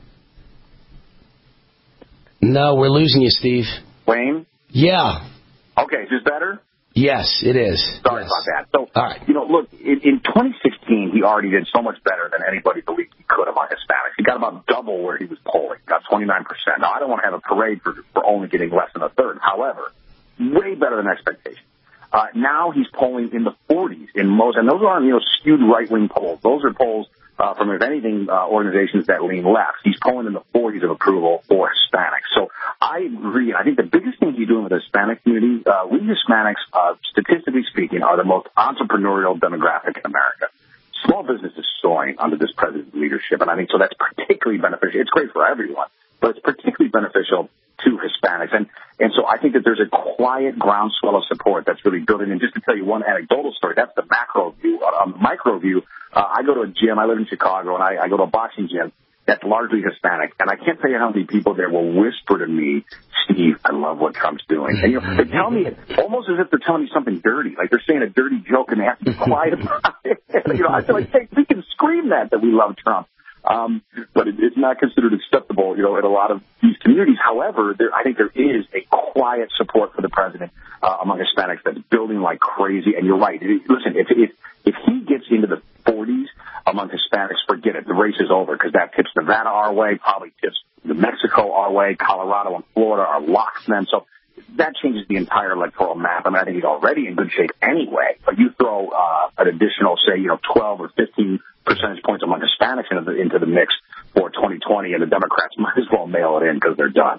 S3: No, we're losing you, Steve.
S13: Wayne?
S3: Yeah.
S13: Okay, is this better?
S3: Yes, it is.
S13: Sorry
S3: yes.
S13: about that. So,
S3: all right.
S13: You know, look, in, in twenty sixteen, he already did so much better than anybody believed he could among Hispanics. He got about double where he was polling. He got twenty-nine percent. Now, I don't want to have a parade for, for only getting less than a third. However, way better than expectations. Uh, now he's polling in the forties in most, and those aren't, you know, skewed right-wing polls. Those are polls uh, from, if anything, uh, organizations that lean left. He's polling in the forties of approval for Hispanics. So I agree. I think the biggest thing he's doing with the Hispanic community, uh, we Hispanics, uh, statistically speaking, are the most entrepreneurial demographic in America. Small business is soaring under this president's leadership, and I think so that's particularly beneficial. It's great for everyone, but it's particularly beneficial to Hispanics. And, and so I think that there's a quiet groundswell of support that's really building. And just to tell you one anecdotal story, that's the macro view. On the micro view, uh, I go to a gym. I live in Chicago, and I, I go to a boxing gym that's largely Hispanic. And I can't tell you how many people there will whisper to me, Steve, I love what Trump's doing. And, you know, they tell me it almost as if they're telling me something dirty, like they're saying a dirty joke and they have to be quiet about it. You know, I feel like, hey, we can scream that, that we love Trump. Um, but it, it's not considered acceptable, you know, in a lot of these communities. However, there, I think there is a quiet support for the president uh, among Hispanics that's building like crazy. And you're right. It, listen, if, if if he gets into the forties among Hispanics, forget it. The race is over because that tips Nevada our way, probably tips New Mexico our way. Colorado and Florida are locks then. So that changes the entire electoral map. I mean, I think he's already in good shape anyway. But you throw uh, an additional, say, you know, twelve or fifteen percentage points among Hispanics into the, into the mix for twenty twenty, and the Democrats might as well mail it in because they're done.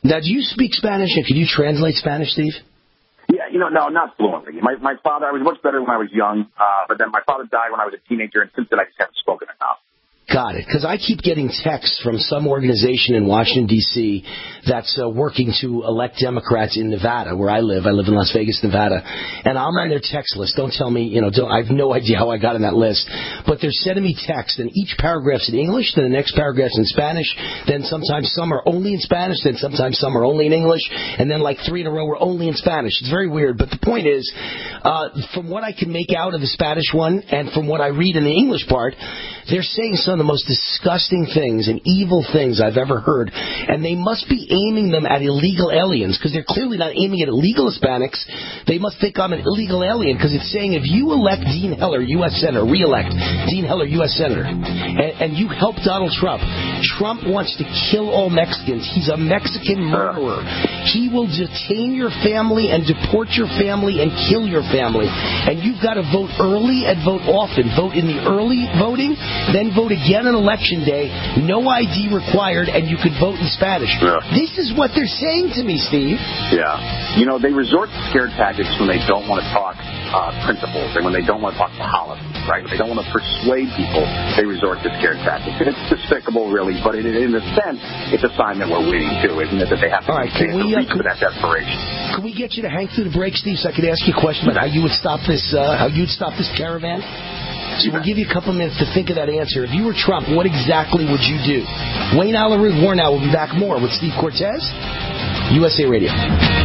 S3: Now, do you speak Spanish, and can you translate Spanish, Steve?
S13: Yeah, you know, no, not fluently. My my father, I was much better when I was young, uh, but then my father died when I was a teenager, and since then I just haven't spoken enough.
S3: Got it. Because I keep getting texts from some organization in Washington, D C that's uh, working to elect Democrats in Nevada, where I live. I live in Las Vegas, Nevada. And I'm on their text list. Don't tell me, you know, don't, I have no idea how I got on that list. But they're sending me texts, and each paragraph's in English, then the next paragraph's in Spanish, then sometimes some are only in Spanish, then sometimes some are only in English, and then like three in a row are only in Spanish. It's very weird. But the point is, uh, from what I can make out of the Spanish one, and from what I read in the English part, they're saying some of the most disgusting things and evil things I've ever heard. And they must be aiming them at illegal aliens, because they're clearly not aiming at illegal Hispanics. They must think I'm an illegal alien, because it's saying if you elect Dean Heller, U S Senator, re-elect Dean Heller, U S Senator, and, and you help Donald Trump, Trump wants to kill all Mexicans. He's a Mexican murderer. He will detain your family and deport your family and kill your family. And you've got to vote early and vote often. Vote in the early voting, then vote again on election day, no I D required, and you could vote in Spanish.
S13: Yeah.
S3: This is what they're saying to me, Steve.
S13: Yeah. You know, they resort to scare tactics when they don't want to talk uh, principles and when they don't want to talk policy, right? When they don't want to persuade people, they resort to scare tactics. And it's despicable, really, but it, in a sense, it's a sign that we're winning, too, isn't it? That they have to,
S3: All right,
S13: they have
S3: we,
S13: to reach
S3: uh,
S13: for that desperation.
S3: Can we get you to hang through the break, Steve, so I could ask you a question about how you would stop this, uh, how you'd stop this caravan? So we'll give you a couple minutes to think of that answer. If you were Trump, what exactly would you do? Wayne Allyn Root, War Now. We'll be back more with Steve Cortez, U S A Radio.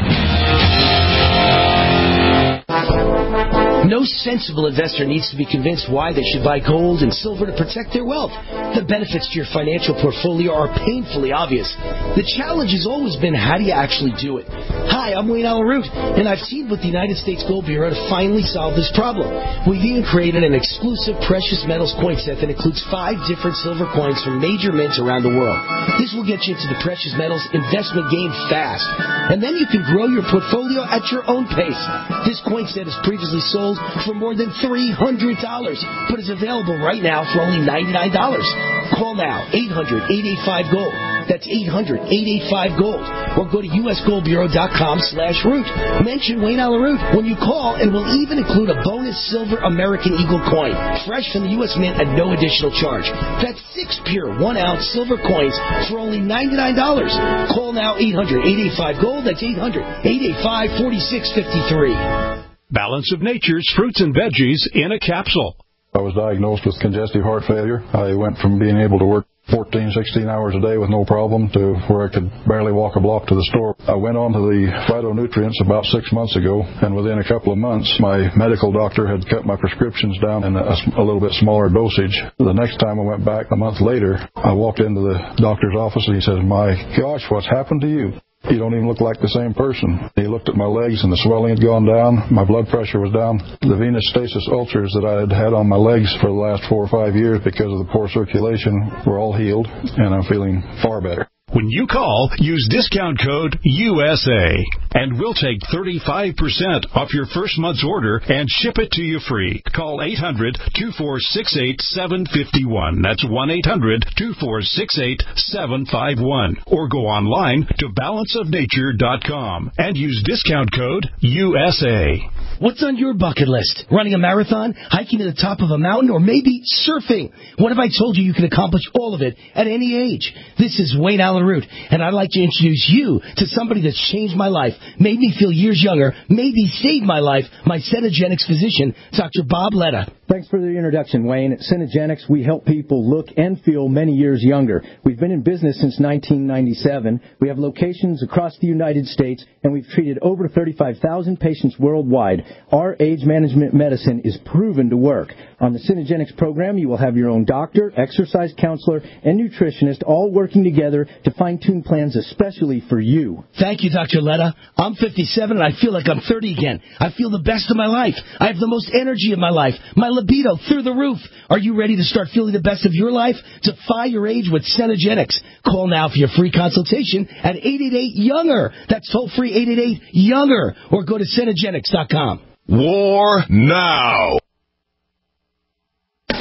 S3: No sensible investor needs to be convinced why they should buy gold and silver to protect their wealth. The benefits to your financial portfolio are painfully obvious. The challenge has always been, how do you actually do it? Hi, I'm Wayne Allyn Root, and I've teamed with the United States Gold Bureau to finally solve this problem. We've even created an exclusive precious metals coin set that includes five different silver coins from major mints around the world. This will get you into the precious metals investment game fast. And then you can grow your portfolio at your own pace. This coin set is previously sold for more than three hundred dollars, but is available right now for only ninety-nine dollars. Call now, eight hundred, eight eight five, GOLD. That's eight hundred, eight eight five, GOLD. Or go to usgoldbureau.com slash root. Mention Wayne Allyn Root when you call, and we'll even include a bonus silver American Eagle coin, fresh from the U S Mint at no additional charge. That's six pure one-ounce silver coins for only ninety-nine dollars. Call now, eight hundred, eight eight five, GOLD. That's eight hundred, eight eight five, four six five three.
S14: Balance of Nature's fruits and veggies in a capsule.
S15: I was diagnosed with congestive heart failure. I went from being able to work fourteen, sixteen hours a day with no problem to where I could barely walk a block to the store. I went on to the phytonutrients about six months ago, and within a couple of months, my medical doctor had cut my prescriptions down in a, a little bit smaller dosage. The next time I went back a month later, I walked into the doctor's office, and he says, "My gosh, what's happened to you? You don't even look like the same person." He looked at my legs, and the swelling had gone down. My blood pressure was down. The venous stasis ulcers that I had had on my legs for the last four or five years because of the poor circulation were all healed, and I'm feeling far better.
S14: When you call, use discount code U S A, and we'll take thirty-five percent off your first month's order and ship it to you free. Call eight hundred, two four six eight, seven five one. That's one eight hundred, two four six eight, seven five one. Or go online to balance of nature dot com and use discount code U S A.
S3: What's on your bucket list? Running a marathon, hiking to the top of a mountain, or maybe surfing? What if I told you you can accomplish all of it at any age? This is Wayne Allyn Root, and I'd like to introduce you to somebody that's changed my life, made me feel years younger, maybe saved my life, my Cenegenics physician, Doctor Bob Letta.
S16: Thanks for the introduction, Wayne. At Cenegenics, we help people look and feel many years younger. We've been in business since nineteen ninety-seven. We have locations across the United States, and we've treated over thirty-five thousand patients worldwide. Our age management medicine is proven to work. On the Cenegenics program, you will have your own doctor, exercise counselor, and nutritionist all working together to fine-tune plans especially for you.
S3: Thank you, Doctor Letta. I'm fifty-seven, and I feel like I'm thirty again. I feel the best of my life. I have the most energy of my life. My libido through the roof. Are you ready to start feeling the best of your life? Defy your age with Cenegenics. Call now for your free consultation at eight eight eight, younger. That's toll-free eight eight eight, younger. Or go to Cenegenics dot com.
S2: War now.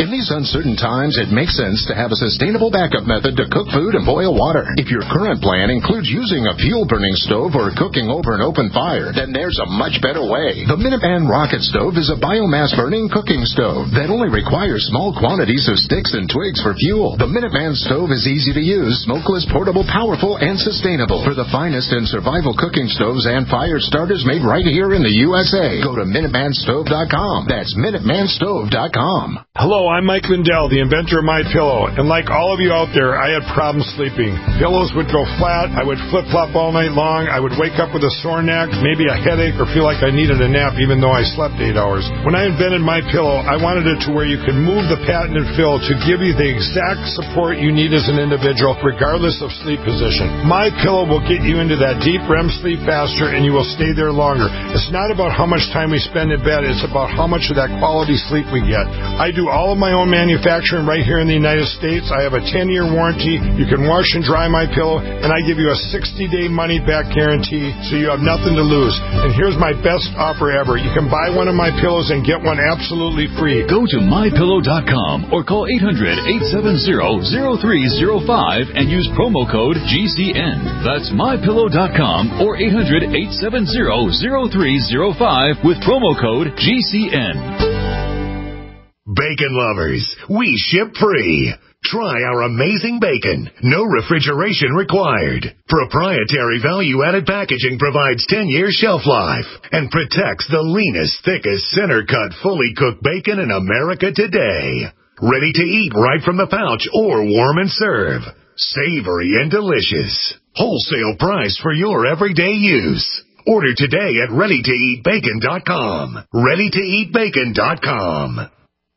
S17: In these uncertain times, it makes sense to have a sustainable backup method to cook food and boil water. If your current plan includes using a fuel-burning stove or cooking over an open fire, then there's a much better way. The Minuteman Rocket Stove is a biomass-burning cooking stove that only requires small quantities of sticks and twigs for fuel. The Minuteman Stove is easy to use, smokeless, portable, powerful, and sustainable. For the finest in survival cooking stoves and fire starters made right here in the U S A, go to Minuteman Stove dot com. That's Minuteman Stove dot com.
S18: Hello, I'm Mike Lindell, the inventor of MyPillow, and like all of you out there, I had problems sleeping. Pillows would go flat, I would flip-flop all night long, I would wake up with a sore neck, maybe a headache, or feel like I needed a nap even though I slept eight hours. When I invented MyPillow, I wanted it to where you could move the patented fill to give you the exact support you need as an individual, regardless of sleep position. MyPillow will get you into that deep R E M sleep faster, and you will stay there longer. It's not about how much time we spend in bed, it's about how much of that quality sleep we get. I do all of my own manufacturing right here in the United States. I have a ten-year warranty. You can wash and dry my pillow, and I give you a sixty-day money-back guarantee, so you have nothing to lose. And here's my best offer ever. You can buy one of my pillows and get one absolutely free.
S14: Go to my pillow dot com or call eight hundred, eight seven zero, zero three zero five and use promo code G C N. That's my pillow dot com or eight hundred, eight seven zero, zero three zero five with promo code G C N.
S2: Bacon lovers, we ship free. Try our amazing bacon. No refrigeration required. Proprietary value-added packaging provides ten-year shelf life and protects the leanest, thickest, center-cut, fully cooked bacon in America today. Ready to eat right from the pouch or warm and serve. Savory and delicious. Wholesale price for your everyday use. Order today at ready to eat bacon dot com. ready to eat bacon dot com.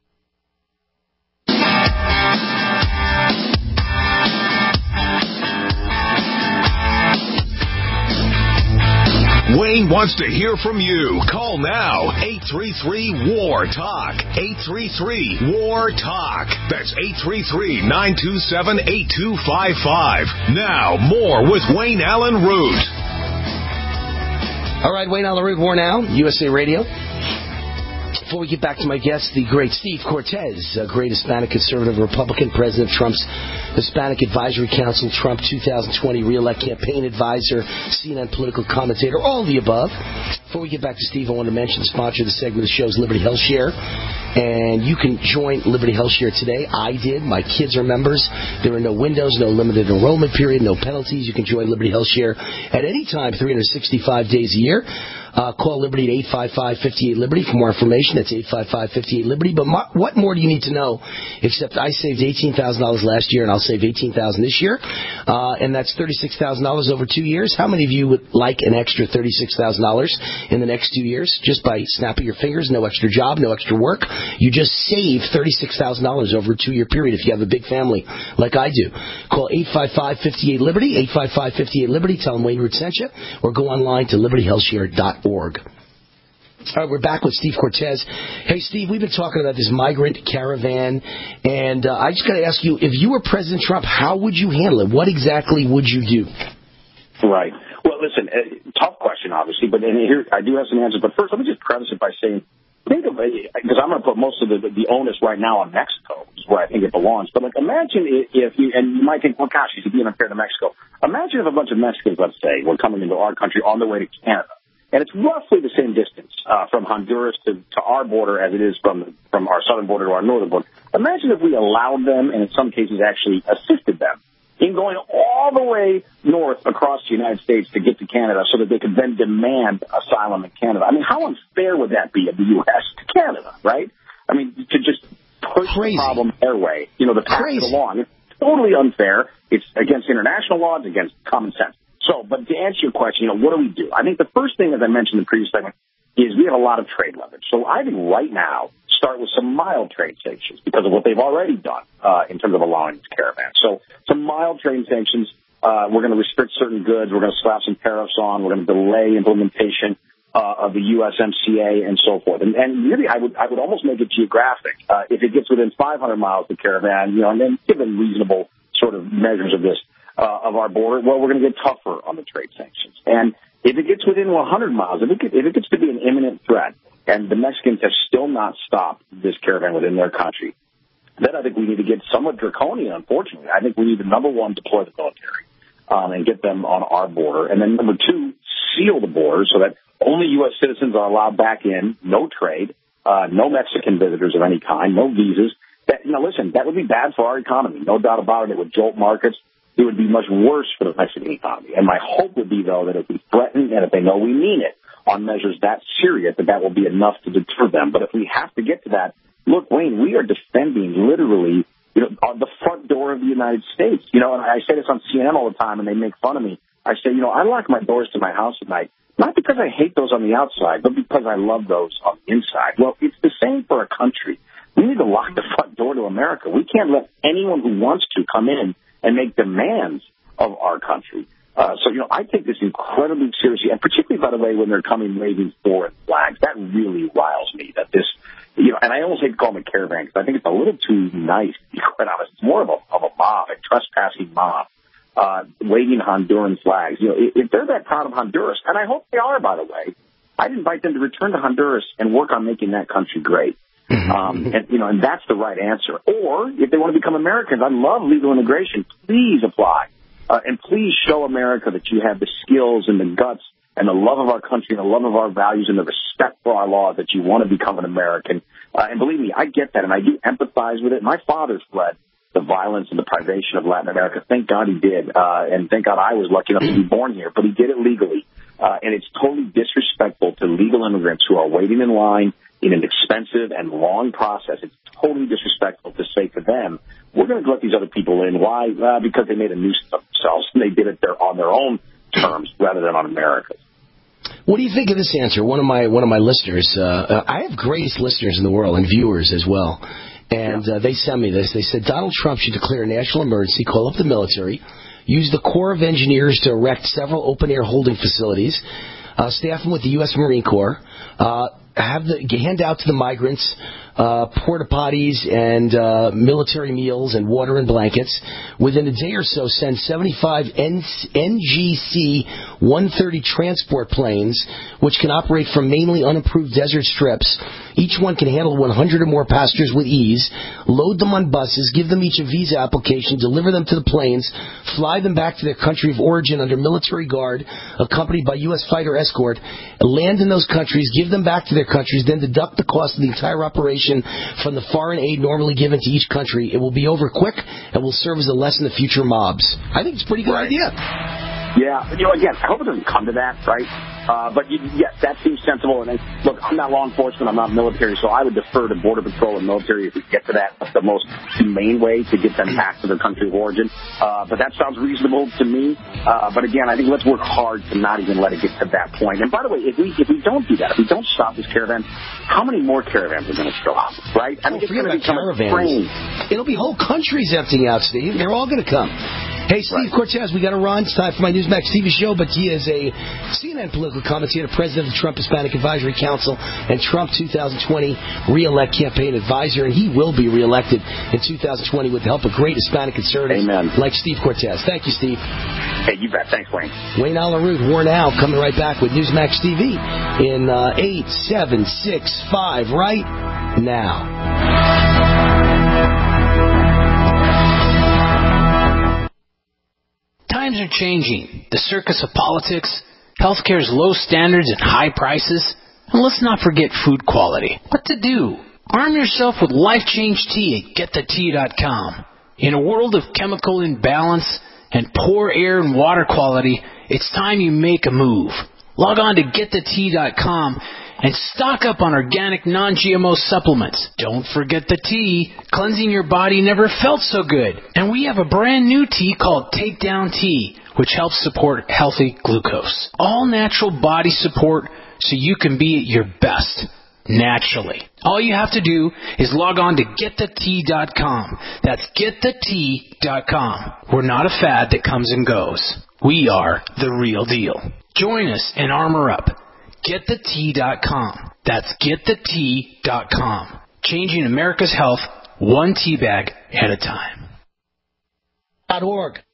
S2: Wayne wants to hear from you. Call now. eight three three, W A R, TALK. eight three three, W A R, TALK. That's eight three three, nine two seven, eight two five five. Now, more with Wayne Allen Root.
S3: All right, Wayne Allen Root, W A R Now, U S A Radio. Before we get back to my guest, the great Steve Cortez, a great Hispanic conservative Republican, president of Trump's Hispanic Advisory Council, Trump twenty twenty re-elect campaign advisor, C N N political commentator, all the above. Before we get back to Steve, I want to mention the sponsor of the segment of the show is Liberty Health Share. And you can join Liberty Health Share today. I did. My kids are members. There are no windows, no limited enrollment period, no penalties. You can join Liberty Health Share at any time, three hundred sixty-five days a year. Uh, call Liberty at eight five five, five eight, Liberty for more information. That's eight five five, five eight, Liberty. But mo- what more do you need to know? Except I saved eighteen thousand dollars last year, and I'll save eighteen thousand dollars this year. Uh, and that's thirty-six thousand dollars over two years. How many of you would like an extra thirty-six thousand dollars in the next two years? Just by snapping your fingers, no extra job, no extra work. You just save thirty-six thousand dollars over a two-year period if you have a big family like I do. Call eight five five, five eight, Liberty, eight five five, five eight, Liberty. Tell them Wayne Root sent you, or go online to liberty health share dot org. All right, we're back with Steve Cortez. Hey, Steve, we've been talking about this migrant caravan, and uh, I just got to ask you, if you were President Trump, how would you handle it? What exactly would you do?
S13: Right. Well, listen, uh, tough question, obviously, but and here I do have some answers. But first, let me just preface it by saying, think of it, because I'm going to put most of the, the onus right now on Mexico, which is where I think it belongs. But like, imagine if you, and you might think, well, gosh, he's being unfair to Mexico. Imagine if a bunch of Mexicans, let's say, were coming into our country on their way to Canada. And it's roughly the same distance uh, from Honduras to, to our border as it is from from our southern border to our northern border. Imagine if we allowed them, and in some cases actually assisted them, in going all the way north across the United States to get to Canada so that they could then demand asylum in Canada. I mean, how unfair would that be of the U S to Canada, right? I mean, to just push Crazy. the problem their way, you know, to pass it along. It's totally unfair. It's against international law. It's against common sense. So, but to answer your question, you know, what do we do? I think the first thing, as I mentioned in the previous segment, is we have a lot of trade leverage. So I think right now, start with some mild trade sanctions because of what they've already done uh, in terms of allowing these caravans. So some mild trade sanctions. Uh, we're going to restrict certain goods. We're going to slap some tariffs on. We're going to delay implementation uh, of the U S M C A and so forth. And, and really, I would I would almost make it geographic. Uh, if it gets within five hundred miles of the caravan, you know, and then given reasonable sort of measures of this, Uh, of our border, well, we're going to get tougher on the trade sanctions. And if it gets within one hundred miles, if it, get, if it gets to be an imminent threat, and the Mexicans have still not stopped this caravan within their country, then I think we need to get somewhat draconian, unfortunately. I think we need to, number one, deploy the military um, and get them on our border. And then, number two, seal the border so that only U S citizens are allowed back in, no trade, uh, no Mexican visitors of any kind, no visas. That, you know, listen, that would be bad for our economy, no doubt about it. It would jolt markets. It would be much worse for the Mexican economy. And my hope would be, though, that if we threaten and if they know we mean it on measures that serious, that that will be enough to deter them. But if we have to get to that, look, Wayne, we are defending literally, you know, the front door of the United States. You know, and I say this on C N N all the time, and they make fun of me. I say, you know, I lock my doors to my house at night, not because I hate those on the outside, but because I love those on the inside. Well, it's the same for a country. We need to lock the front door to America. We can't let anyone who wants to come in and make demands of our country. Uh, so, you know, I take this incredibly seriously, and particularly, by the way, when they're coming waving foreign flags. That really riles me, that this, you know, and I almost hate to call them a caravan because I think it's a little too nice, to be quite honest. It's more of a, of a mob, a trespassing mob, uh, waving Honduran flags. You know, if they're that proud of Honduras, and I hope they are, by the way, I'd invite them to return to Honduras and work on making that country great. Um, and, you know, and that's the right answer. Or if they want to become Americans, I love legal immigration. Please apply. Uh, and please show America that you have the skills and the guts and the love of our country and the love of our values and the respect for our laws that you want to become an American. Uh, and believe me, I get that, and I do empathize with it. My father fled the violence and the privation of Latin America. Thank God he did. Uh, and thank God I was lucky enough to be born here. But he did it legally. Uh, and it's totally disrespectful to legal immigrants who are waiting in line in an expensive and long process. It's totally disrespectful to say to them, we're going to let these other people in. Why? Uh, because they made a nuisance of themselves, and they did it there on their own terms rather than on America's.
S3: What do you think of this answer? One of my one of my listeners, uh, I have greatest listeners in the world and viewers as well, and uh, they sent me this. They said Donald Trump should declare a national emergency, call up the military, use the Corps of Engineers to erect several open-air holding facilities, uh, staff them with the U S Marine Corps, uh, have the hand out to the migrants uh, porta potties and uh, military meals and water and blankets. Within a day or so, send seventy-five N G C one thirty transport planes, which can operate from mainly unapproved desert strips. Each one can handle one hundred or more passengers with ease. Load them on buses, give them each a visa application, deliver them to the planes, fly them back to their country of origin under military guard, accompanied by U S fighter escort, land in those countries, give them back to their countries, then deduct the cost of the entire operation from the foreign aid normally given to each country. It will be over quick and will serve as a lesson to future mobs. I think it's a pretty good
S13: right.
S3: idea.
S13: Yeah, you know, again, I hope it doesn't come to that, right? Uh, but, you, yes, that seems sensible. And, look, I'm not law enforcement. I'm not military, so I would defer to Border Patrol and military if we get to that. That's the most humane way to get them back to their country of origin. Uh, but that sounds reasonable to me. Uh, but, again, I think let's work hard to not even let it get to that point. And, by the way, if we if we don't do that, if we don't stop this caravan, how many more caravans are going to show up, right? I mean,
S3: oh,
S13: it's going to become
S3: caravans. A It'll be whole countries emptying out, Steve. They're all going to come. Hey, Steve right. Cortez, we got to run. It's time for my Newsmax T V show, but he is a C N N political commentator, president of the Trump Hispanic Advisory Council, and Trump twenty twenty re-elect campaign advisor, and he will be re-elected in two thousand twenty with the help of great Hispanic conservatives
S13: Amen.
S3: like Steve Cortez. Thank you, Steve.
S13: Hey, you bet. Thanks, Wayne.
S3: Wayne Alaroot, War Now, coming right back with Newsmax T V in uh, eight seven six five right now.
S19: Times are changing. The circus of politics, healthcare's low standards and high prices, and let's not forget food quality. What to do? Arm yourself with Life Change Tea at get the tea dot com. In a world of chemical imbalance and poor air and water quality, it's time you make a move. Log on to get the tea dot com and stock up on organic non-G M O supplements. Don't forget the tea. Cleansing your body never felt so good. And we have a brand new tea called Takedown Tea, which helps support healthy glucose. All natural body support so you can be at your best, naturally. All you have to do is log on to get the tea dot com. That's get the tea dot com. We're not a fad that comes and goes. We are the real deal. Join us and armor up. get the tea dot com. That's get the tea dot com. Changing America's health one tea bag at a time.
S3: .org.